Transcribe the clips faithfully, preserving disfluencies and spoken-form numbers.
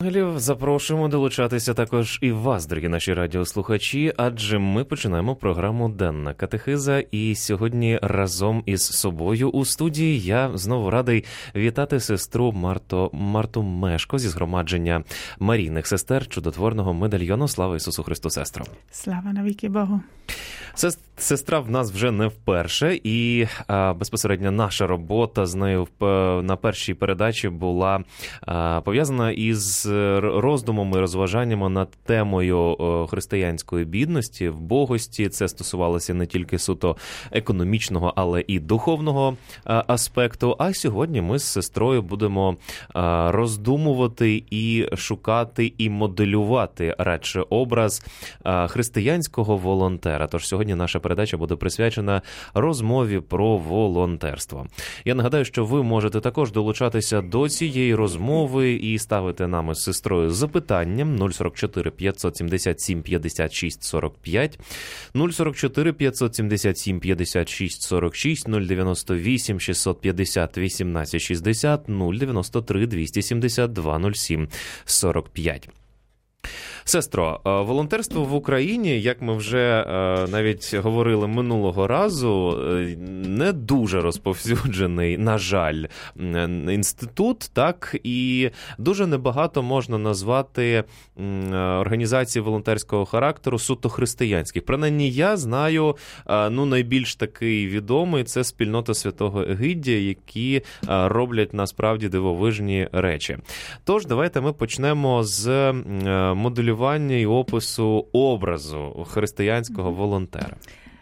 Запрошуємо долучатися також і вас, дорогі наші радіослухачі, адже ми починаємо програму «Денна катехиза», і сьогодні разом із собою у студії я знову радий вітати сестру Марто, Марту Мешко зі згромадження Марійних сестер чудотворного медальйону. Слава Ісусу Христу, сестро! Слава навіки Богу! Сестра в нас вже не вперше, і а, безпосередньо наша робота з нею в, на першій передачі була а, пов'язана із роздумами, розважаннями над темою християнської бідності, вбогості. Це стосувалося не тільки суто економічного, але і духовного аспекту. А сьогодні ми з сестрою будемо роздумувати і шукати, і моделювати радше образ християнського волонтера. Тож сьогодні наша передача буде присвячена розмові про волонтерство. Я нагадаю, що ви можете також долучатися до цієї розмови і ставити нам із сестрою запитанням нуль сорок чотири п'ятсот сімдесят сім п'ятдесят шість сорок п'ять, нуль сорок чотири п'ятсот сімдесят сім п'ятдесят шість сорок шість, нуль дев'яносто вісім шістсот п'ятдесят вісімнадцять шістдесят, нуль дев'яносто три двісті сімдесят два нуль сім сорок п'ять. Сестро, волонтерство в Україні, як ми вже навіть говорили минулого разу, не дуже розповсюджений, на жаль, інститут, так, і дуже небагато можна назвати організацій волонтерського характеру суто християнських. Принаймні, я знаю, ну, найбільш такий відомий – це спільнота Святого Егидія, які роблять насправді дивовижні речі. Тож, давайте ми почнемо з моделювання і опису образу християнського волонтера.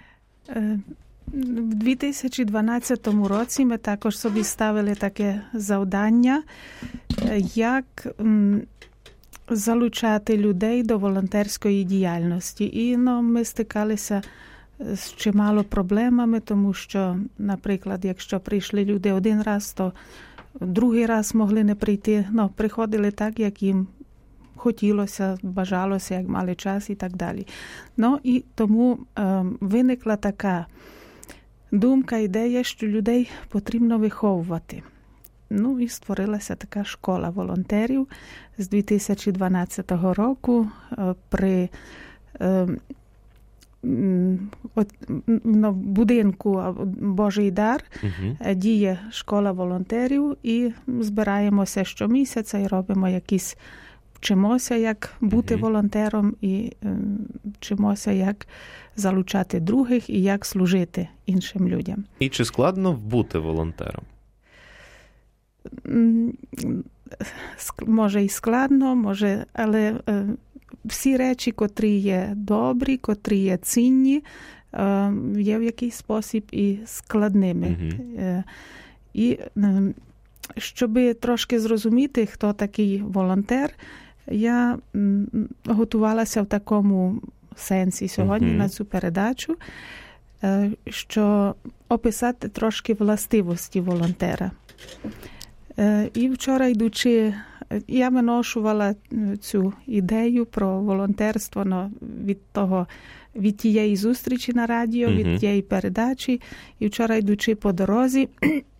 В дві тисячі дванадцятому році ми також собі ставили таке завдання, як залучати людей до волонтерської діяльності. І ну, ми стикалися з чимало проблемами, тому що, наприклад, якщо прийшли люди один раз, то другий раз могли не прийти. Ну, приходили так, як їм хотілося, бажалося, як мали час і так далі. Ну, і тому е, виникла така думка, ідея, що людей потрібно виховувати. Ну, і створилася така школа волонтерів з дві тисячі дванадцятого року е, при е, от, ну, будинку Божий дар uh-huh. діє школа волонтерів, і збираємося щомісяця і робимо якісь вчимося, як бути uh-huh. волонтером, і е, вчимося, як залучати других і як служити іншим людям. І чи складно бути волонтером? Може і складно, може, але е, всі речі, котрі є добрі, котрі є цінні, е, є в якийсь спосіб і складними. Uh-huh. Е, і е, щоб трошки зрозуміти, хто такий волонтер, я готувалася в такому сенсі сьогодні uh-huh. на цю передачу, що описати трошки властивості волонтера. І вчора, йдучи, я виношувала цю ідею про волонтерство ну, від того, від тієї зустрічі на радіо, uh-huh. від тієї передачі. І вчора, йдучи по дорозі,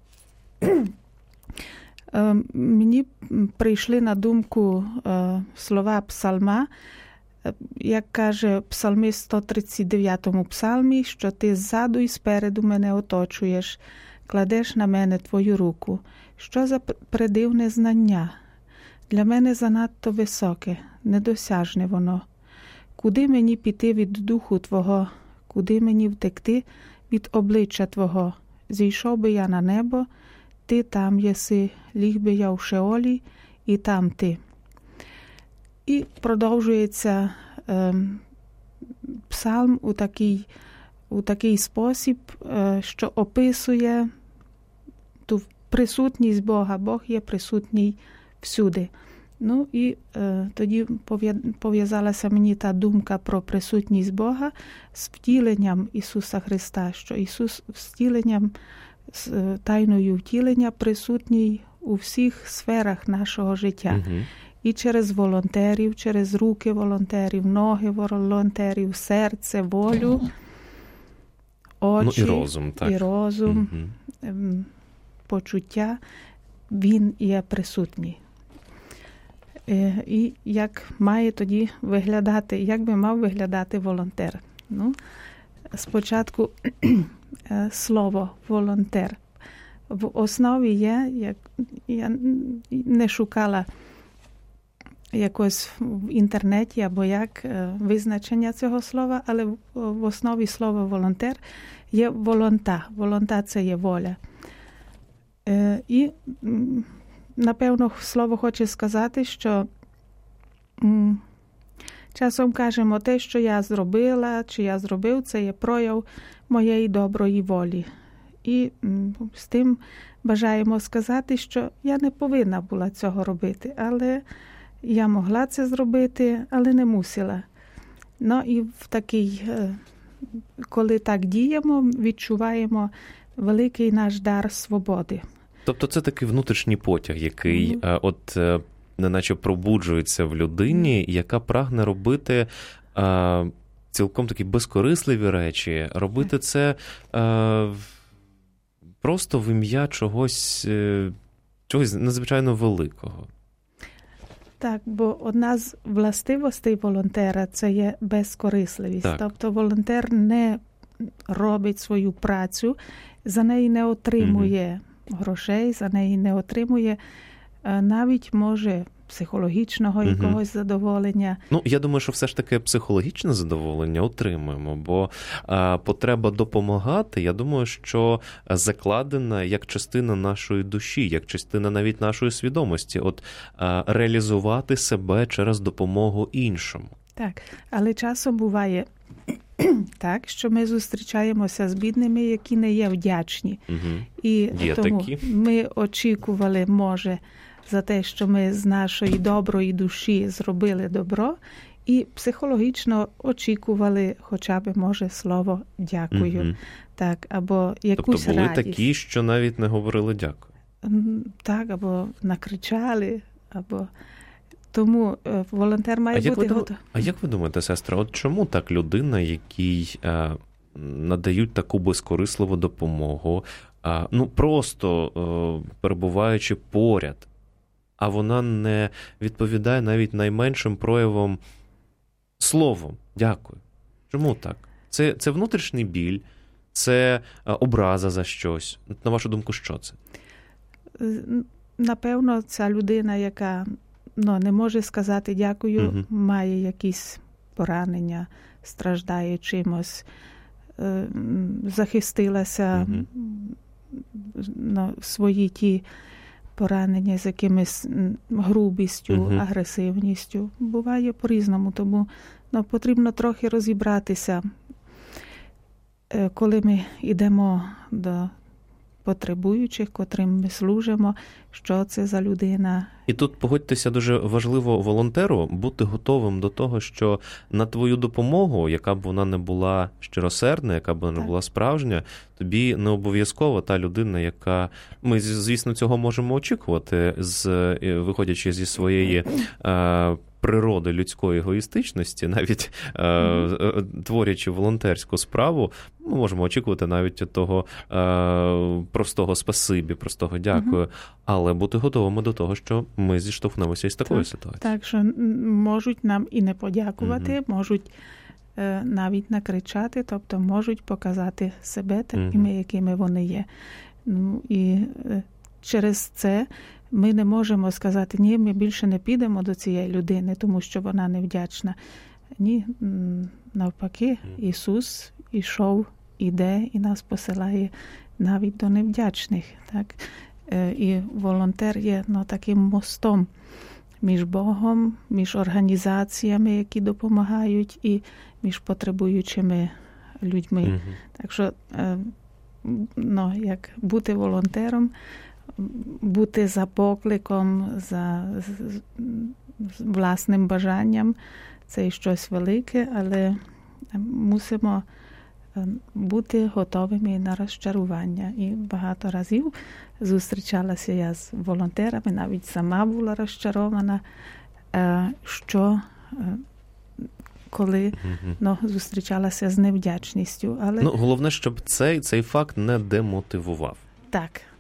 мені прийшли на думку слова псалма, як каже псалмист в сто тридцять дев'ятому псалмі, що ти ззаду і спереду мене оточуєш, кладеш на мене твою руку. Що за придивне знання? Для мене занадто високе, недосяжне воно. Куди мені піти від духу твого? Куди мені втекти від обличчя твого? Зійшов би я на небо, ти там єси, ліг би я в Шеолі, і там ти. І продовжується е, псалм у такий, у такий спосіб, е, що описує ту присутність Бога. Бог є присутній всюди. Ну і е, тоді пов'язалася мені та думка про присутність Бога з втіленням Ісуса Христа, що Ісус втіленням, з тайною втілення присутній у всіх сферах нашого життя. Угу. І через волонтерів, через руки волонтерів, ноги волонтерів, серце, волю, очі, ну, і розум, так. і розум угу. почуття. Він є присутній. І як має тоді виглядати, як би мав виглядати волонтер? Ну, спочатку слово волонтер. В основі є, як я не шукала якось в інтернеті або як визначення цього слова, але в основі слова волонтер є волонта. Волонта – це є воля. І, напевно, слово хоче сказати, що часом кажемо, те, що я зробила, чи я зробив, це є прояв моєї доброї волі. І з тим бажаємо сказати, що я не повинна була цього робити, але я могла це зробити, але не мусила. Ну і в такий, коли так діємо, відчуваємо великий наш дар свободи. Тобто це такий внутрішній потяг, який mm-hmm. от неначе пробуджується в людині, яка прагне робити а, цілком такі безкорисливі речі, робити mm-hmm. це а, просто в ім'я чогось, чогось надзвичайно великого. Так, бо одна з властивостей волонтера – це є безкорисливість. Так. Тобто волонтер не робить свою працю, за неї не отримує mm-hmm. грошей, за неї не отримує навіть, може, психологічного mm-hmm. якогось задоволення. Ну, я думаю, що все ж таки психологічне задоволення отримуємо, бо а, потреба допомагати, я думаю, що закладена як частина нашої душі, як частина навіть нашої свідомості, от а, реалізувати себе через допомогу іншому. Так, але часом буває так, що ми зустрічаємося з бідними, які не є вдячні. Угу. І є тому такі. Ми очікували, може, за те, що ми з нашої доброї душі зробили добро, і психологічно очікували хоча б, може, слово «дякую». Угу. Так, або якусь тобто були радість. такі, що навіть не говорили «дякую». Так, або накричали, або... Тому волонтер має а бути як готовий. А як ви думаєте, сестра, от чому так людина, якій е, надають таку безкорисливу допомогу, е, ну просто е, перебуваючи поряд, а вона не відповідає навіть найменшим проявом словом «дякую»? Чому так? Це, це внутрішній біль, це образа за щось. На вашу думку, що це? Напевно, ця людина, яка ну, не може сказати «дякую», угу. має якісь поранення, страждає чимось, захистилася угу. ну, свої ті поранення з якимось грубістю, угу. агресивністю. Буває по-різному, тому ну, потрібно трохи розібратися, коли ми йдемо до потребуючих, котрим ми служимо, що це за людина. І тут, погодьтеся, дуже важливо волонтеру бути готовим до того, що на твою допомогу, яка б вона не була щиросердна, яка б вона не була справжня, тобі не обов'язково та людина, яка... Ми, звісно, цього можемо очікувати, з, виходячи зі своєї е, природи людської егоїстичності, навіть е, творячи волонтерську справу, ми можемо очікувати навіть того е, простого спасибі, простого дякую, угу. але бути готовими до того, що ми зіштовхнемося із такою так, ситуацією. Так, що можуть нам і не подякувати, угу. можуть е, навіть накричати, тобто можуть показати себе такими, угу. якими вони є. Ну, і е, через це ми не можемо сказати, ні, ми більше не підемо до цієї людини, тому що вона невдячна. Ні, навпаки, Ісус ішов, іде і нас посилає навіть до невдячних. Так? І волонтер є ну, таким мостом між Богом, між організаціями, які допомагають, і між потребуючими людьми. Mm-hmm. Так що, ну, як бути волонтером, бути за покликом, за власним бажанням, це і щось велике, але мусимо бути готовими на розчарування. І багато разів зустрічалася я з волонтерами, навіть сама була розчарована, що коли mm-hmm. ну, зустрічалася з невдячністю. Але... Ну, головне, щоб цей, цей факт не демотивував. Так.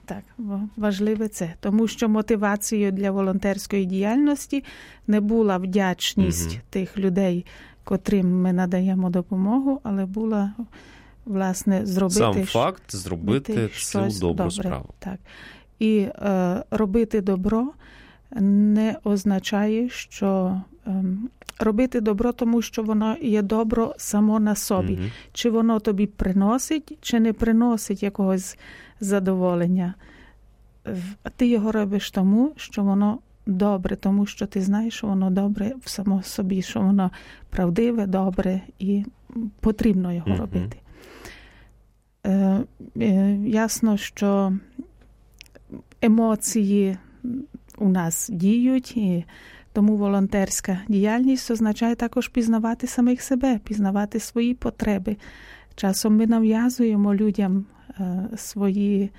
Так, важливе це. Тому що мотивацією для волонтерської діяльності не була вдячність угу. тих людей, котрим ми надаємо допомогу, але була, власне, зробити... Сам факт зробити цю добру добре. справу. Так. І е, робити добро не означає, що... Е, робити добро, тому що воно є добро само на собі. Угу. Чи воно тобі приносить, чи не приносить якогось задоволення. А ти його робиш тому, що воно добре, тому що ти знаєш, що воно добре в само собі, що воно правдиве, добре і потрібно його угу. робити. Е, е, ясно, що емоції у нас діють, і тому волонтерська діяльність означає також пізнавати самих себе, пізнавати свої потреби. Часом ми нав'язуємо людям е, свої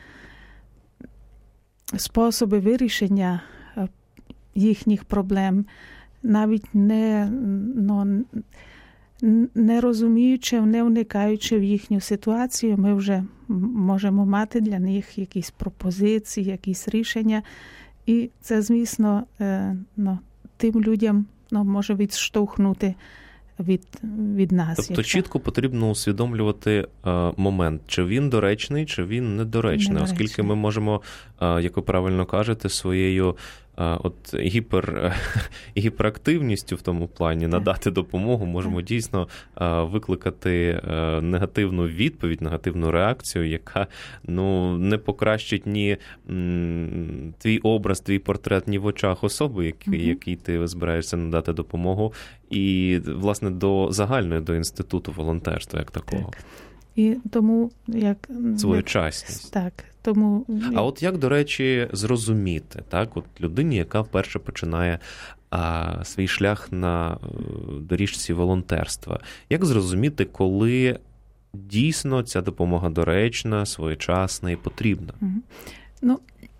способи вирішення е, їхніх проблем, навіть не, ну, не розуміючи, не вникаючи в їхню ситуацію, ми вже можемо мати для них якісь пропозиції, якісь рішення. І це, звісно, е, ну, тим людям ну, може відштовхнути від, від нас. Тобто якщо... чітко потрібно усвідомлювати е, момент, чи він доречний, чи він недоречний, недоречний. Оскільки ми можемо, е, як ви правильно кажете, своєю е, от гіпер, гіперактивністю в тому плані надати допомогу, можемо дійсно е, викликати е, негативну відповідь, негативну реакцію, яка ну, не покращить ні м, твій образ, твій портрет ні в очах особи, який, mm-hmm. який ти збираєшся надати допомогу, і, власне, до загальної, до інституту волонтерства, як такого. Так. І тому, як... Своєчасність. Так, тому... А от як, до речі, зрозуміти, так, от людині, яка вперше починає а, свій шлях на доріжці волонтерства, як зрозуміти, коли дійсно ця допомога доречна, своєчасна і потрібна? Угу. Ну,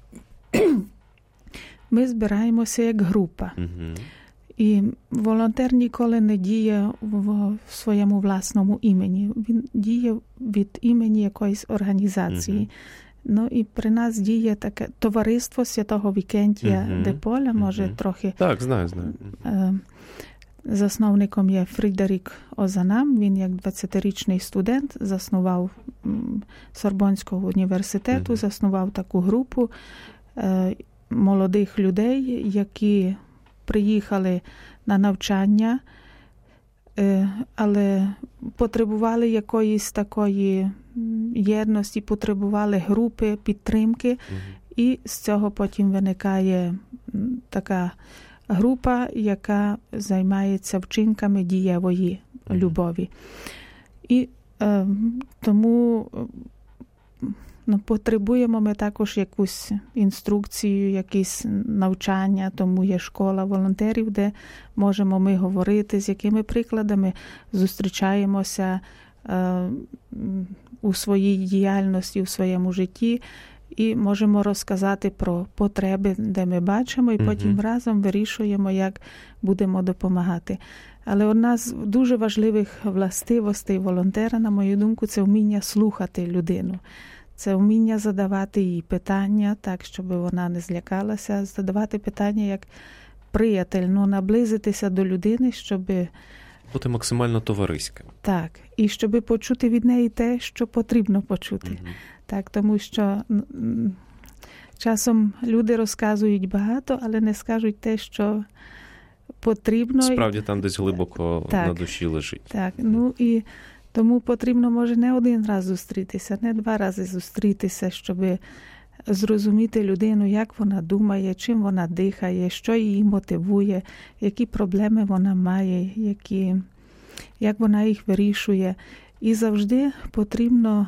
ми збираємося як група. Угу. І волонтер ніколи не діє в своєму власному імені. Він діє від імені якоїсь організації. Uh-huh. Ну і при нас діє таке товариство Святого Вікентія uh-huh. де Поля, може uh-huh. трохи... Так, знаю, знаю. Засновником є Фрідерік Озанам. Він як двадцятирічний студент заснував Сорбонського університету, uh-huh. заснував таку групу молодих людей, які приїхали на навчання, але потребували якоїсь такої єдності, потребували групи, підтримки, mm-hmm. і з цього потім виникає така група, яка займається вчинками дієвої mm-hmm. любові. І е, тому ну, потребуємо ми також якусь інструкцію, якісь навчання, тому є школа волонтерів, де можемо ми говорити, з якими прикладами зустрічаємося е, у своїй діяльності, у своєму житті, і можемо розказати про потреби, де ми бачимо, і mm-hmm. потім разом вирішуємо, як будемо допомагати. Але одна з дуже важливих властивостей волонтера, на мою думку, це вміння слухати людину. Це вміння задавати їй питання, так, щоб вона не злякалася, задавати питання як приятель, ну, наблизитися до людини, щоб... Бути максимально товариським. Так, і щоб почути від неї те, що потрібно почути. Угу. Так, тому що часом люди розказують багато, але не скажуть те, що потрібно. Справді там десь глибоко так, на душі лежить. Так, ну і... Тому потрібно, може, не один раз зустрітися, не два рази зустрітися, щоб зрозуміти людину, як вона думає, чим вона дихає, що її мотивує, які проблеми вона має, які, як вона їх вирішує. І завжди потрібно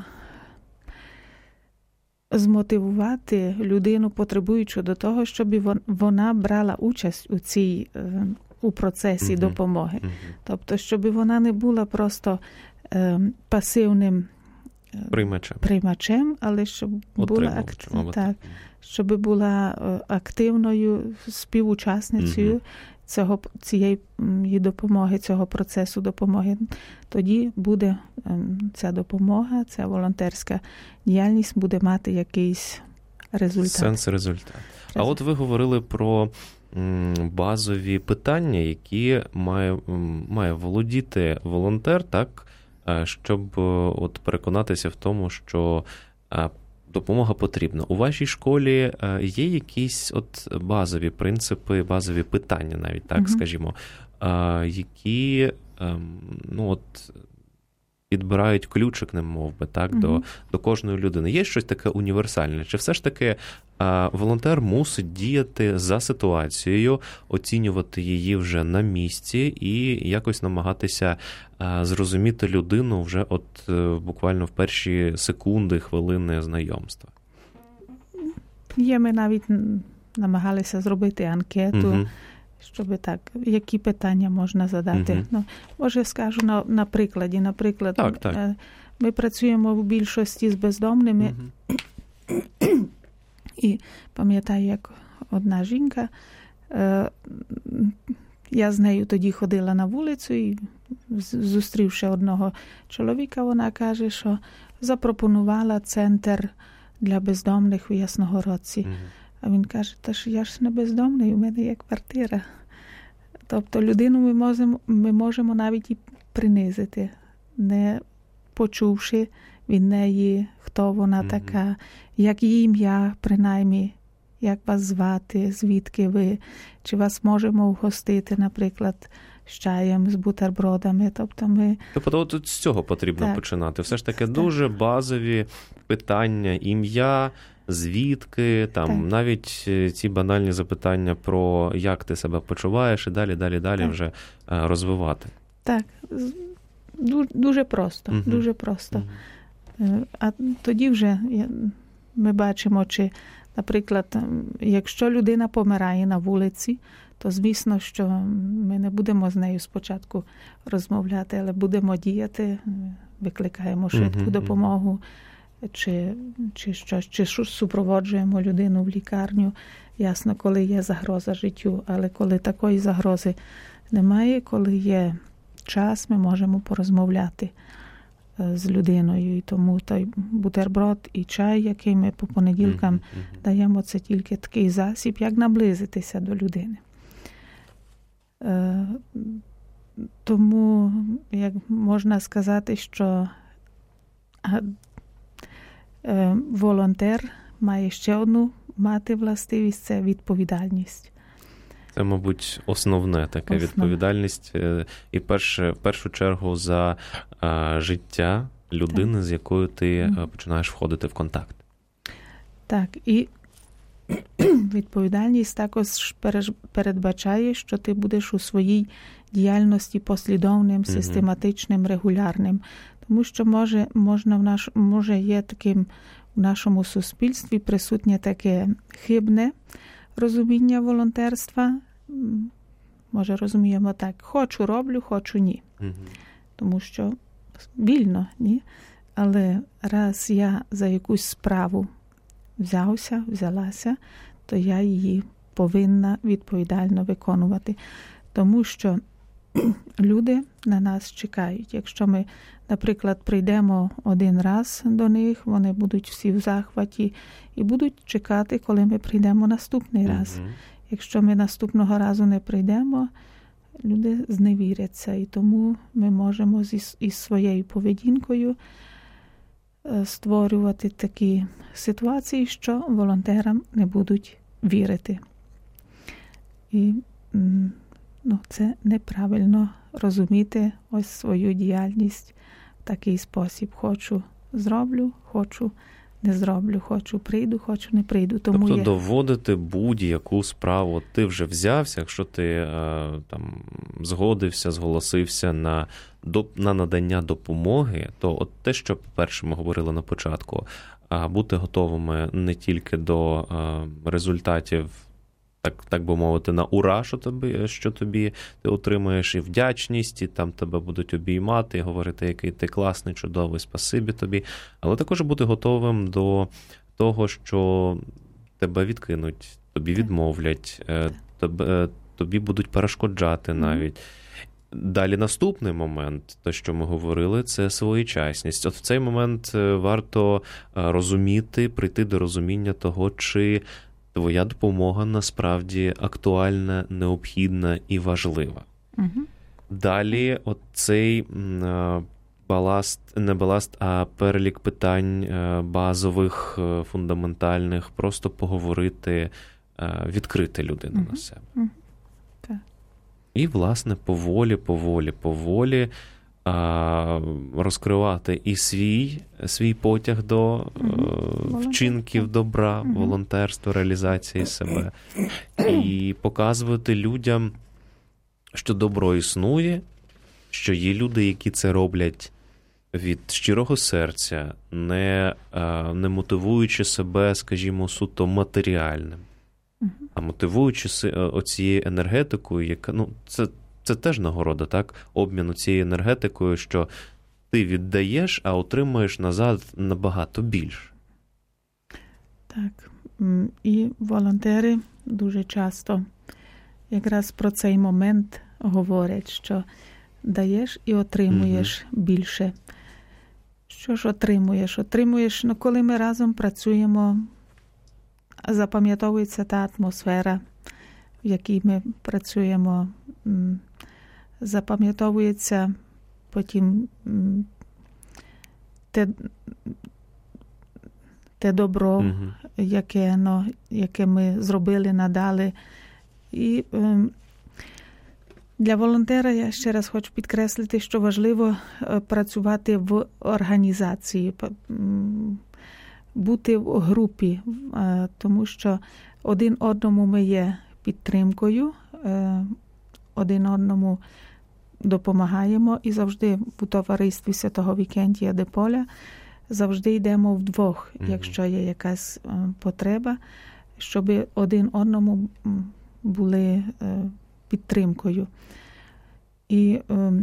змотивувати людину, потребуючу до того, щоб вона брала участь у цій, у процесі mm-hmm. допомоги. Mm-hmm. Тобто, щоб вона не була просто пасивним приймачем, приймачем, але щоб була, актив... так, щоб була активною співучасницею угу. цього, цієї допомоги, цього процесу допомоги. Тоді буде ця допомога, ця волонтерська діяльність буде мати якийсь результат. Сенс, результат. А от ви говорили про базові питання, які має, має володіти волонтер, так, щоб от переконатися в тому, що допомога потрібна. У вашій школі є якісь от базові принципи, базові питання навіть, так, mm-hmm. скажімо, які, ну, от, підбирають ключик, не мов би, так, mm-hmm. до, до кожної людини. Є щось таке універсальне? Чи все ж таки а, волонтер мусить діяти за ситуацією, оцінювати її вже на місці і якось намагатися а, зрозуміти людину вже от буквально в перші секунди, хвилини знайомства? Є, ми навіть намагалися зробити анкету, mm-hmm. щоб так, які питання можна задати. Uh-huh. Ну, може, скажу на, на прикладі. Наприклад, так, так. ми працюємо в більшості з бездомними. Uh-huh. І пам'ятаю, як одна жінка, я з нею тоді ходила на вулицю і, зустрівши одного чоловіка, вона каже, що запропонувала центр для бездомних у Ясногородці. Uh-huh. А він каже, та ж я ж не бездомний, у мене є квартира. Тобто людину ми можемо, ми можемо навіть і принизити, не почувши від неї, хто вона mm-hmm. така, як її ім'я, принаймні, як вас звати, звідки ви, чи вас можемо вгостити, наприклад, з чаєм, з бутербродами. Тобто ми... Тобто от з цього потрібно так. починати. Все ж таки так. дуже базові питання, ім'я, звідки, там так. навіть ці банальні запитання про як ти себе почуваєш і далі, далі, далі так. вже розвивати. Так, дуже просто, угу. дуже просто. Угу. А тоді вже ми бачимо, чи, наприклад, якщо людина помирає на вулиці, то, звісно, що ми не будемо з нею спочатку розмовляти, але будемо діяти, викликаємо швидку угу. допомогу, Чи, чи щось, чи супроводжуємо людину в лікарню. Ясно, коли є загроза життю, але коли такої загрози немає, коли є час, ми можемо порозмовляти з людиною. І тому той бутерброд і чай, який ми по понеділкам mm-hmm. даємо, це тільки такий засіб, як наблизитися до людини. Тому, як можна сказати, що волонтер має ще одну мати властивість – це відповідальність. Це, мабуть, основне таке Основне. відповідальність. І перше, в першу чергу за а, життя людини, так. з якою ти mm. починаєш входити в контакт. Так, і відповідальність також передбачає, що ти будеш у своїй діяльності послідовним, систематичним, регулярним. Тому що може, можна в наш, може є таким в нашому суспільстві присутнє таке хибне розуміння волонтерства. Може, розуміємо так, хочу роблю, хочу ні. Mm-hmm. Тому що вільно, ні. Але раз я за якусь справу взявся, взялася, то я її повинна відповідально виконувати. Тому що люди на нас чекають. Якщо ми, наприклад, прийдемо один раз до них, вони будуть всі в захваті і будуть чекати, коли ми прийдемо наступний mm-hmm. раз. Якщо ми наступного разу не прийдемо, люди зневіряться. І тому ми можемо зі, із своєю поведінкою створювати такі ситуації, що волонтерам не будуть вірити. І ну, це неправильно розуміти ось свою діяльність в такий спосіб. Хочу – зроблю, хочу – не зроблю, хочу – прийду, хочу – не прийду. Тому тобто є... доводити будь-яку справу. Ти вже взявся, якщо ти там згодився, зголосився на, на надання допомоги, то от те, що, по-перше, ми говорили на початку, бути готовими не тільки до результатів, так, так би мовити, на ура, що тобі, що тобі ти отримаєш, і вдячність, і там тебе будуть обіймати, і говорити, який ти класний, чудовий, спасибі тобі. Але також бути готовим до того, що тебе відкинуть, тобі відмовлять, тебе, тобі будуть перешкоджати навіть. Далі наступний момент, те, що ми говорили, це своєчасність. От в цей момент варто розуміти, прийти до розуміння того, чи твоя допомога насправді актуальна, необхідна і важлива. Угу. Далі от цей баласт, не баласт, а перелік питань базових, фундаментальних, просто поговорити, відкрити людину угу. на себе. Угу. І, власне, поволі, поволі, поволі а, розкривати і свій, свій потяг до mm-hmm. е, вчинків добра, mm-hmm. волонтерства, реалізації себе. І показувати людям, що добро існує, що є люди, які це роблять від щирого серця, не, а, не мотивуючи себе, скажімо, суто матеріальним. А мотивуючи оцією енергетикою, яка, ну, це, це теж нагорода, так? Обмін цією енергетикою, що ти віддаєш, а отримуєш назад набагато більше. Так. І волонтери дуже часто якраз про цей момент говорять, що даєш і отримуєш угу. більше. Що ж отримуєш? Отримуєш, ну, коли ми разом працюємо, запам'ятовується та атмосфера, в якій ми працюємо, запам'ятовується потім те, те добро, mm-hmm. яке, ну, яке ми зробили, надали. І ем, для волонтера я ще раз хочу підкреслити, що важливо працювати в організації, бути в групі, тому що один одному ми є підтримкою, один одному допомагаємо і завжди у товаристві Святого Вікентія де Поля завжди йдемо вдвох, mm-hmm. якщо є якась потреба, щоб один одному були підтримкою. І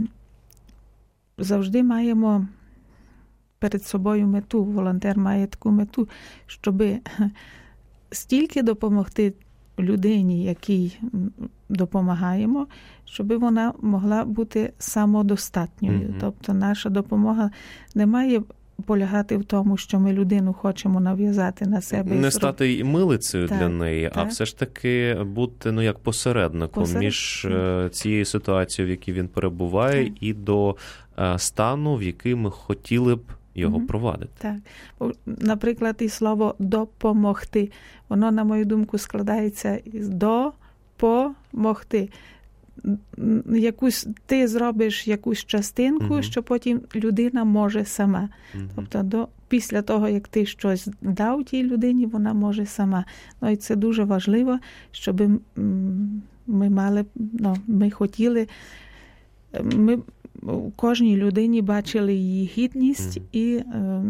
завжди маємо перед собою мету, волонтер має таку мету, щоб стільки допомогти людині, якій допомагаємо, щоб вона могла бути самодостатньою. Mm-hmm. Тобто наша допомога не має полягати в тому, що ми людину хочемо нав'язати на себе. Не стати милицею так, для неї, так. а все ж таки бути, ну, як посередником Посеред... між так. цією ситуацією, в якій він перебуває, так. і до стану, в який ми хотіли б його угу. провадити. Так. Наприклад, і слово «допомогти». Воно, на мою думку, складається із «допомогти». Якусь, ти зробиш якусь частинку, угу. що потім людина може сама. Угу. Тобто до, після того, як ти щось дав тій людині, вона може сама. Ну, і це дуже важливо, щоб ми мали, ну, ми хотіли, ми у кожній людині бачили її гідність mm-hmm. і е,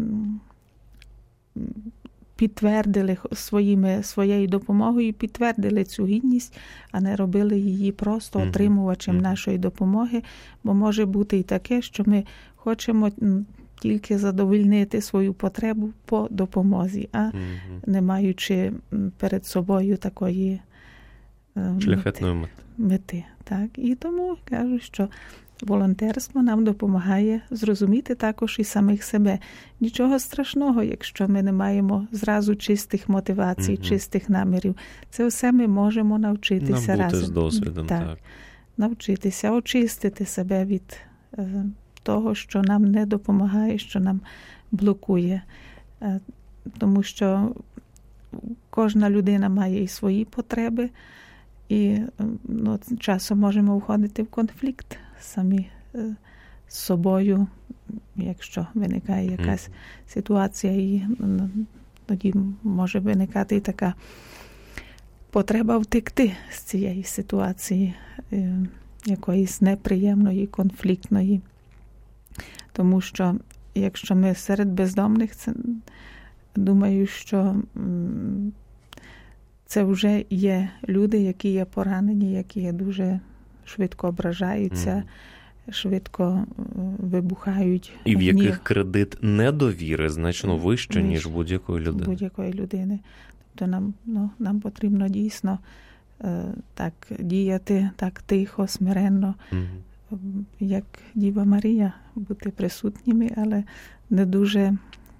підтвердили своїми, своєю допомогою, підтвердили цю гідність, а не робили її просто mm-hmm. отримувачем mm-hmm. нашої допомоги, бо може бути і таке, що ми хочемо тільки задовольнити свою потребу по допомозі, а mm-hmm. не маючи перед собою такої е, шляхетної мети. мети. Так? І тому кажу, що волонтерство нам допомагає зрозуміти також і самих себе. Нічого страшного, якщо ми не маємо зразу чистих мотивацій, угу. чистих намірів. Це все ми можемо навчитися Набути разом. з досвідом, так. так. Навчитися, очистити себе від е, того, що нам не допомагає, що нам блокує. Е, тому що кожна людина має і свої потреби, і ну, часом можемо входити в конфлікт самі е, з собою, якщо виникає якась mm. ситуація, і ну, тоді може виникати і така потреба втекти з цієї ситуації, е, якоїсь неприємної, конфліктної. Тому що, якщо ми серед бездомних, це, думаю, що м, це вже є люди, які є поранені, які є дуже швидко ображаються, mm. швидко вибухають. І в яких кредит недовіри значно вище, ніж будь-якої людини. Будь-якої людини. Тобто нам, ну, нам потрібно дійсно е, так діяти, так тихо, смиренно, mm. як Діва Марія, бути присутніми, але не дуже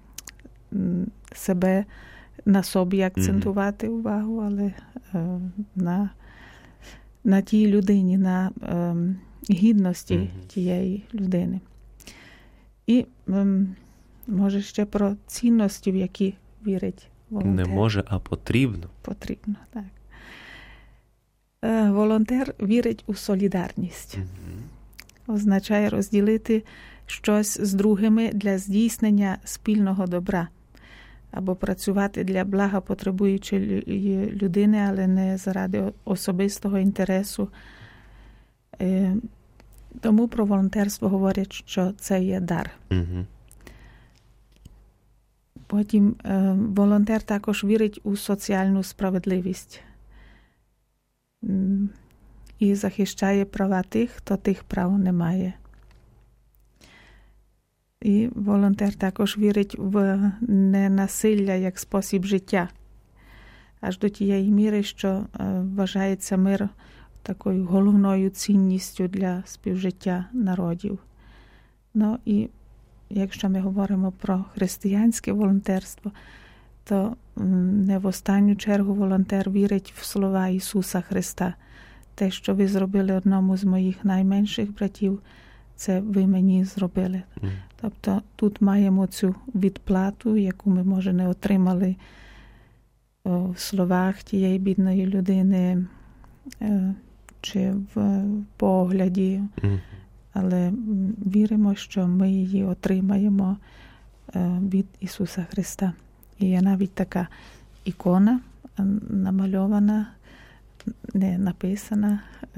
себе на собі акцентувати mm-hmm. увагу, але е, на, на тій людині, на е, гідності mm-hmm. тієї людини. І е, може ще про цінності, в які вірить волонтер. Не може, а потрібно. Потрібно, так. Е, волонтер вірить у солідарність. Mm-hmm. Означає розділити щось з другими для здійснення спільного добра. Або працювати для блага потребуючої людини, але не заради особистого інтересу. Е, тому про волонтерство говорять, що це є дар. Mm-hmm. Потім е, волонтер також вірить у соціальну справедливість і захищає права тих, хто тих прав не має. І волонтер також вірить в ненасилля як спосіб життя, аж до тієї міри, що вважається мир такою головною цінністю для співжиття народів. Ну і якщо ми говоримо про християнське волонтерство, то не в останню чергу волонтер вірить в слова Ісуса Христа. Те, що ви зробили одному з моїх найменших братів, це ви мені зробили. Mm. Тобто тут маємо цю відплату, яку ми, може, не отримали в словах тієї бідної людини чи в погляді, mm. але віримо, що ми її отримаємо від Ісуса Христа. І є навіть така ікона намальована, не написана.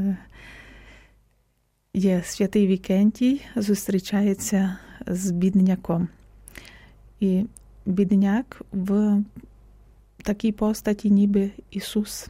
Є святий Вікентій, зустрічається з бідняком. І бідняк в такій постаті, ніби Ісус.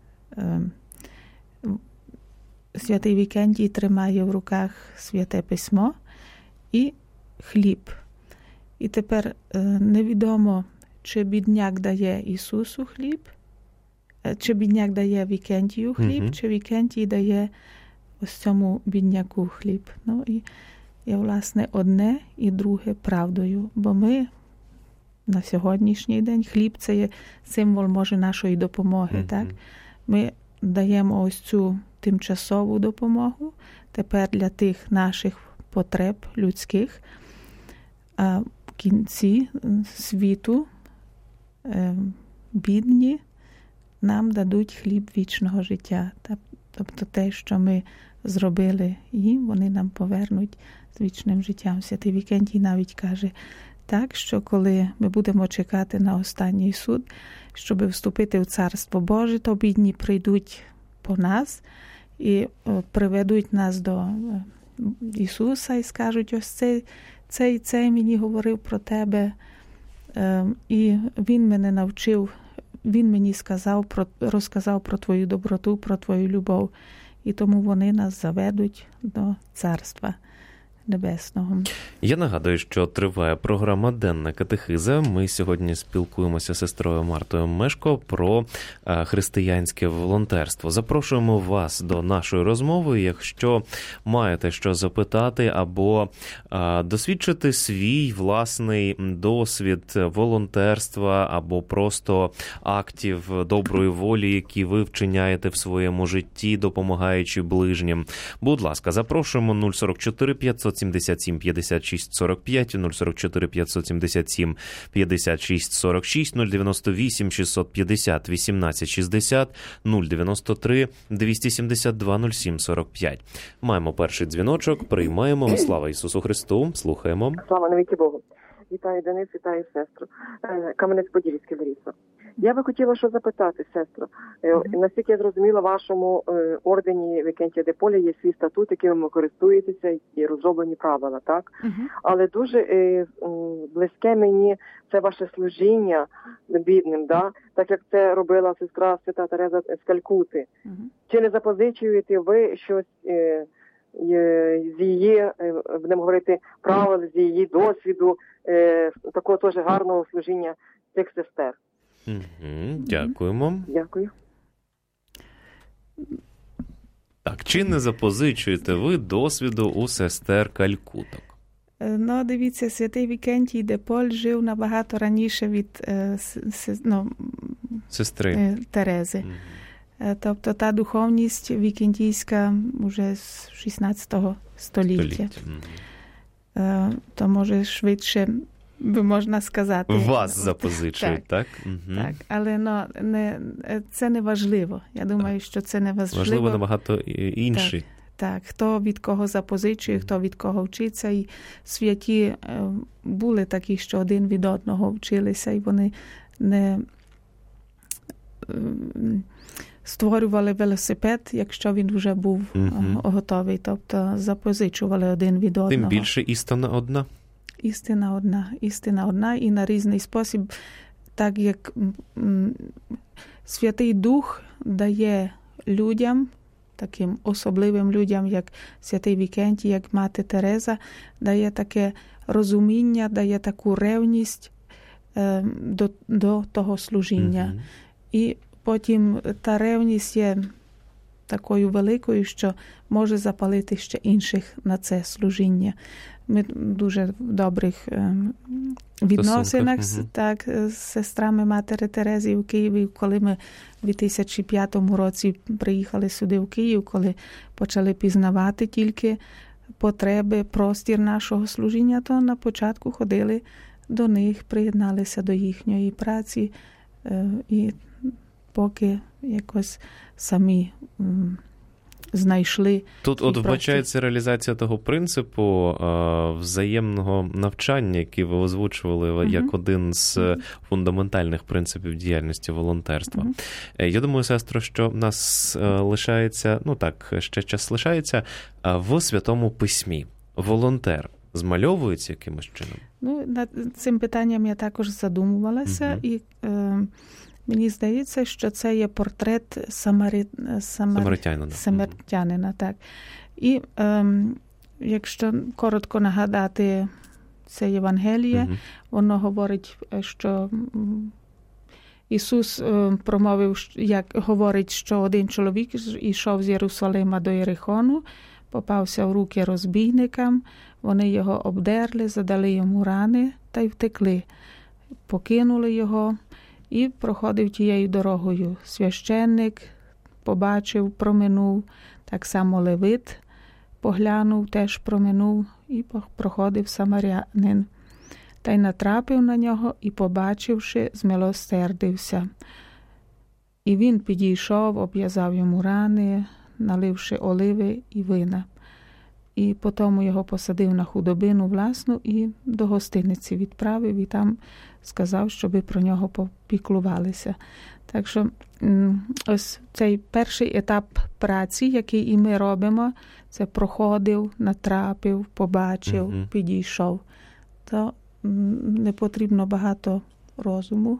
Святий Вікентій тримає в руках Святе Письмо і хліб. І тепер невідомо, чи бідняк дає Ісусу хліб, чи бідняк дає Вікентію хліб, mm-hmm. чи Вікентій дає ось цьому бідняку хліб. Ну і є, власне, одне і друге правдою. Бо ми на сьогоднішній день, хліб – це є символ, може, нашої допомоги. Mm-hmm. Так? Ми даємо ось цю тимчасову допомогу тепер для тих наших потреб людських. А в кінці світу бідні нам дадуть хліб вічного життя. Тобто те, що ми зробили їм, вони нам повернуть з вічним життям. Святий Вікентій навіть каже так, що коли ми будемо чекати на останній суд, щоб вступити в Царство Боже, то бідні прийдуть по нас і приведуть нас до Ісуса і скажуть, ось цей, цей, цей мені говорив про тебе, і він мене навчив, він мені сказав, про, розказав про твою доброту, про твою любов. І тому вони нас заведуть до Царства Небесного. Я нагадую, що триває програма «Денна катехиза». Ми сьогодні спілкуємося з сестрою Мартою Мешко про християнське волонтерство. Запрошуємо вас до нашої розмови. Якщо маєте що запитати або досвідчити свій власний досвід волонтерства або просто актів доброї волі, які ви вчиняєте в своєму житті, допомагаючи ближнім. Будь ласка, запрошуємо нуль сорок чотири п'ятсот сімдесят сім п'ятдесят шість сорок п'ять, нуль сорок чотири п'ятсот сімдесят сім п'ятдесят шість сорок шість, нуль дев'яносто вісім шістсот п'ятдесят вісімнадцять шістдесят, нуль дев'яносто три двісті сімдесят два нуль сім сорок п'ять. Маємо перший дзвіночок, приймаємо. Слава Ісусу Христу, слухаємо. Слава навіки Богу. Вітаю, Денис, вітаю, сестру. Кам'янець-Подільський, Лариса. Я би хотіла що запитати, сестру. Mm-hmm. Наскільки я зрозуміла, в вашому е, ордені Вікентія де Полі є свій статут, яким ви користуєтеся, і розроблені правила, так? Mm-hmm. Але дуже е, близьке мені це ваше служіння бідним, да? Так як це робила сестра Свята Тереза з Калькути. Mm-hmm. Чи не запозичуєте ви щось е, з її, будемо говорити, правил, з її досвіду, е, такого теж гарного служіння цих сестер? Угу, дякуємо. Дякую. Так, чи не запозичуєте ви досвіду у сестер калькуток? Ну, дивіться, святий Вікентій де Поль жив набагато раніше від е, с, ну, сестри е, Терези. Mm-hmm. Тобто та духовність вікентійська вже з шістнадцятого століття. століття. Mm-hmm. Е, то, може, швидше би можна сказати. Вас запозичують, так? Так, угу. Так, але ну, не, це не важливо. Я думаю, так. що це не важливо. Важливо набагато інші. Так. Так, хто від кого запозичує, хто від кого вчиться. І святі були такі, що один від одного вчилися, і вони не створювали велосипед, якщо він вже був угу. готовий. Тобто запозичували один від одного. Тим більше істина одна. Істина одна. Істина одна і на різний спосіб, так як Святий Дух дає людям, таким особливим людям, як Святий Вікентій, як Мати Тереза, дає таке розуміння, дає таку ревність е, до, до того служіння. Mm-hmm. І потім та ревність є такою великою, що може запалити ще інших на це служіння. Ми дуже в добрих е, відносинах mm-hmm. так, з сестрами Матері Терези в Києві, коли ми в дві тисячі п'ятому році приїхали сюди в Київ, коли почали пізнавати тільки потреби, простір нашого служіння, то на початку ходили до них, приєдналися до їхньої праці е, і поки якось самі м, знайшли. Тут от вбачається реалізація того принципу е, взаємного навчання, який ви озвучували uh-huh. як один з uh-huh. фундаментальних принципів діяльності волонтерства. Uh-huh. Я думаю, сестро, що в нас е, лишається, ну так, ще час лишається, е, в Святому Письмі. Волонтер змальовується якимось чином? Ну, над цим питанням я також задумувалася, uh-huh. і е, мені здається, що це є портрет самарі... Самар... самаритянина. Самаритянина, так. І ем, якщо коротко нагадати це Євангеліє, угу. воно говорить, що Ісус промовив, як говорить, що один чоловік йшов з Єрусалима до Єрихону, попався в руки розбійникам, вони його обдерли, задали йому рани та й втекли. Покинули його. І проходив тією дорогою. Священник побачив, проминув, так само левит поглянув, теж проминув, і проходив самарянин. Та й натрапив на нього і, побачивши, змилосердився. І він підійшов, обв'язав йому рани, наливши оливи і вина. І потім його посадив на худобину власну і до гостиниці відправив, і там сказав, щоби про нього попіклувалися. Так що ось цей перший етап праці, який і ми робимо, це проходив, натрапив, побачив, угу. підійшов. То не потрібно багато розуму,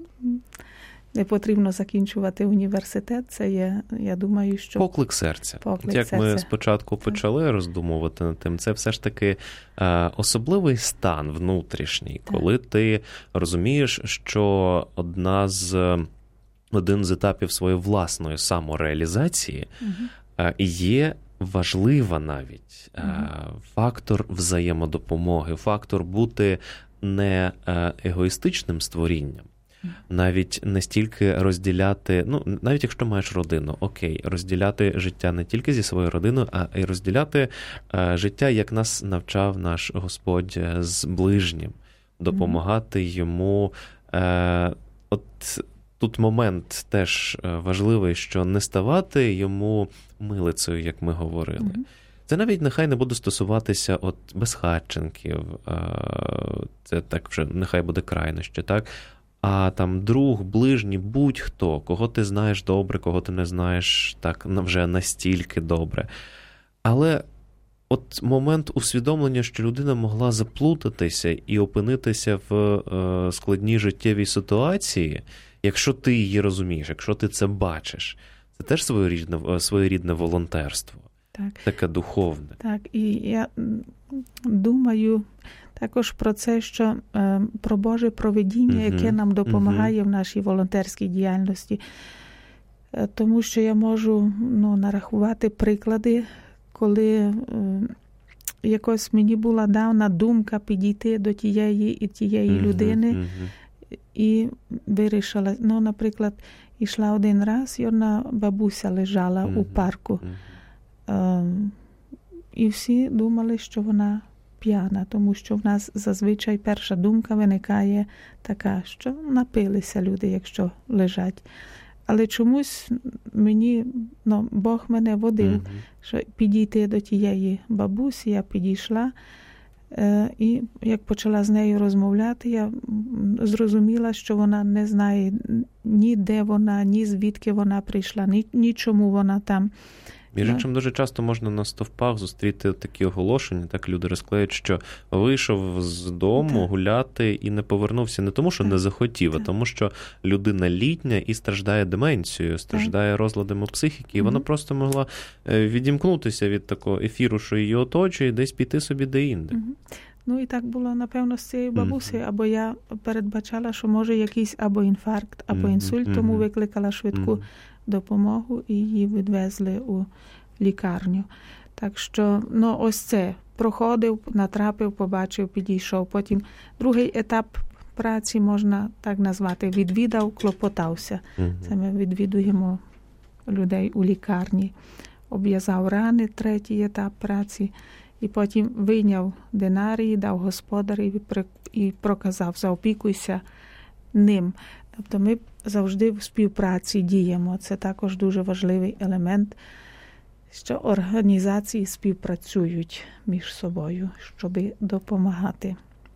не потрібно закінчувати університет, це є, я думаю, що... Поклик серця. Поклик Як серця. ми спочатку почали так. роздумувати над тим, це все ж таки е, особливий стан внутрішній, так. коли ти розумієш, що одна з, один з етапів своєї власної самореалізації угу. е, є важлива навіть угу. е, фактор взаємодопомоги, фактор бути не е, егоїстичним створінням, навіть не стільки розділяти, ну, навіть якщо маєш родину, окей, розділяти життя не тільки зі своєю родиною, а й розділяти е, життя, як нас навчав наш Господь, з ближнім, допомагати mm-hmm. йому. Е, от тут момент теж важливий, що не ставати йому милицею, як ми говорили. Mm-hmm. Це навіть нехай не буде стосуватися от безхатченків, е, це так вже нехай буде крайнощі, так? А там друг, ближній, будь-хто, кого ти знаєш добре, кого ти не знаєш так вже настільки добре. Але от момент усвідомлення, що людина могла заплутатися і опинитися в е, складній життєвій ситуації, якщо ти її розумієш, якщо ти це бачиш, це теж своєрідне, своєрідне волонтерство. Так. Таке духовне. Так, і я думаю також про це, що е, про Боже провидіння, uh-huh. яке нам допомагає uh-huh. в нашій волонтерській діяльності. тому що я можу ну, нарахувати приклади, коли е, якось мені була дана думка підійти до тієї і тієї mm-hmm, людини mm-hmm. і вирішила, ну, наприклад, ішла один раз, і одна бабуся лежала mm-hmm. у парку. Mm-hmm. Е, і всі думали, що вона п'яна, тому що в нас зазвичай перша думка виникає така, що напилися люди, якщо лежать. Але чомусь мені, ну, Бог мене водив, mm-hmm. що підійти до тієї бабусі, я підійшла, е, і як почала з нею розмовляти, я зрозуміла, що вона не знає ні де вона, ні звідки вона прийшла, ні, ні чому вона там. Між іншим, дуже часто можна на стовпах зустріти такі оголошення, так люди розклеють, що вийшов з дому так. гуляти і не повернувся не тому, що так. не захотів, так. а тому, що людина літня і страждає деменцією, страждає так. розладами психіки, і mm-hmm. вона просто могла відімкнутися від такого ефіру, що її оточує, і десь піти собі де-інде. Mm-hmm. Ну і так було, напевно, з цією бабусею, mm-hmm. або я передбачала, що може якийсь або інфаркт, або інсульт, mm-hmm. тому викликала швидку mm-hmm. допомогу і її відвезли у лікарню. Так що, ну, ось це, проходив, натрапив, побачив, підійшов. Потім другий етап праці, можна так назвати, відвідав, клопотався. Mm-hmm. Це ми відвідуємо людей у лікарні. Обв'язав рани, третій етап праці. І потім вийняв динарії, дав господареві і проказав, заопікуйся ним. Тобто ми завжди в співпраці діємо. Це також дуже важливий елемент, що організації співпрацюють між собою, щоб допомагати.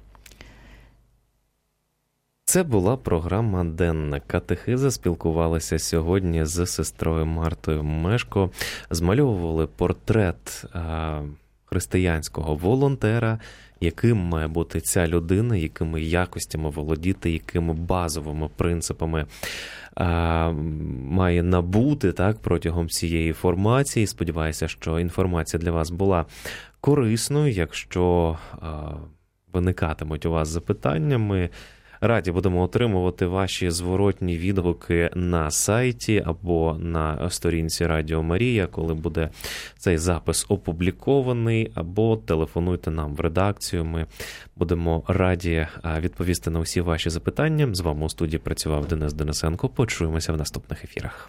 Це була програма «Денна катехиза». Спілкувалися сьогодні з сестрою Мартою Мешко. Змальовували портрет а, християнського волонтера, яким має бути ця людина, якими якостями володіти, якими базовими принципами а, має набути так, протягом цієї формації. Сподіваюся, що інформація для вас була корисною. Якщо а, виникатимуть у вас запитання, ми раді будемо отримувати ваші зворотні відгуки на сайті або на сторінці Радіо Марія, коли буде цей запис опублікований, або телефонуйте нам в редакцію. Ми будемо раді відповісти на усі ваші запитання. З вами у студії працював Денис Денисенко. Почуємося в наступних ефірах.